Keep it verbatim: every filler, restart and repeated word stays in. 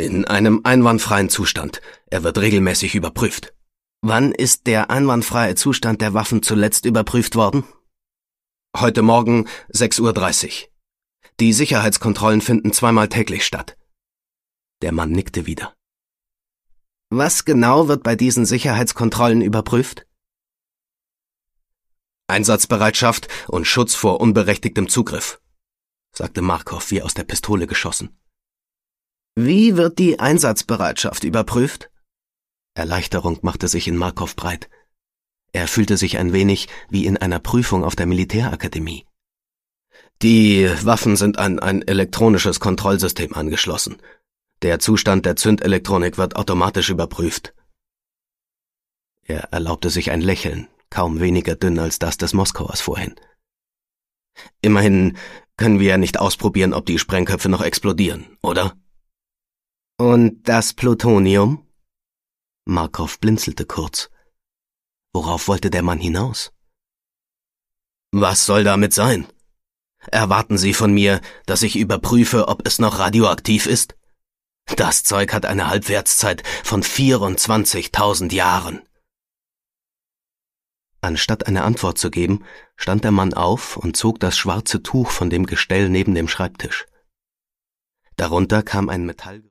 In einem einwandfreien Zustand. Er wird regelmäßig überprüft. Wann ist der einwandfreie Zustand der Waffen zuletzt überprüft worden? Heute Morgen sechs Uhr dreißig. Die Sicherheitskontrollen finden zweimal täglich statt. Der Mann nickte wieder. Was genau wird bei diesen Sicherheitskontrollen überprüft? Einsatzbereitschaft und Schutz vor unberechtigtem Zugriff, sagte Markov wie aus der Pistole geschossen. Wie wird die Einsatzbereitschaft überprüft? Erleichterung machte sich in Markov breit. Er fühlte sich ein wenig wie in einer Prüfung auf der Militärakademie. Die Waffen sind an ein elektronisches Kontrollsystem angeschlossen. Der Zustand der Zündelektronik wird automatisch überprüft. Er erlaubte sich ein Lächeln, kaum weniger dünn als das des Moskauers vorhin. Immerhin können wir ja nicht ausprobieren, ob die Sprengköpfe noch explodieren, oder? Und das Plutonium? Markov blinzelte kurz. Worauf wollte der Mann hinaus? Was soll damit sein? Erwarten Sie von mir, dass ich überprüfe, ob es noch radioaktiv ist? Das Zeug hat eine Halbwertszeit von vierundzwanzigtausend Jahren. Anstatt eine Antwort zu geben, stand der Mann auf und zog das schwarze Tuch von dem Gestell neben dem Schreibtisch. Darunter kam ein Metall